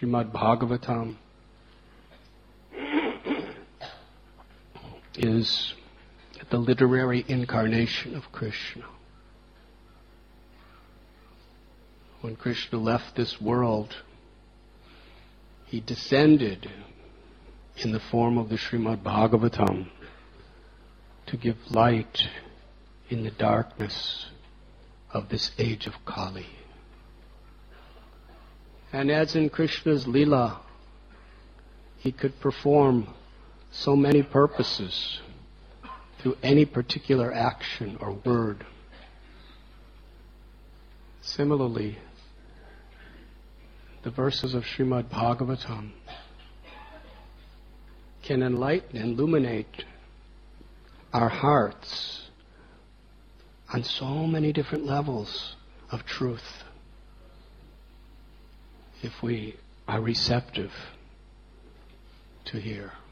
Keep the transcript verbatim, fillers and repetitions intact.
Srimad Bhagavatam is the literary incarnation of Krishna. When Krishna left this world, he descended in the form of the Srimad Bhagavatam to give light in the darkness of this age of Kali. And as in Krishna's Leela, he could perform so many purposes through any particular action or word. Similarly, the verses of Srimad Bhagavatam can enlighten and illuminate our hearts on so many different levels of truth if we are receptive to hear.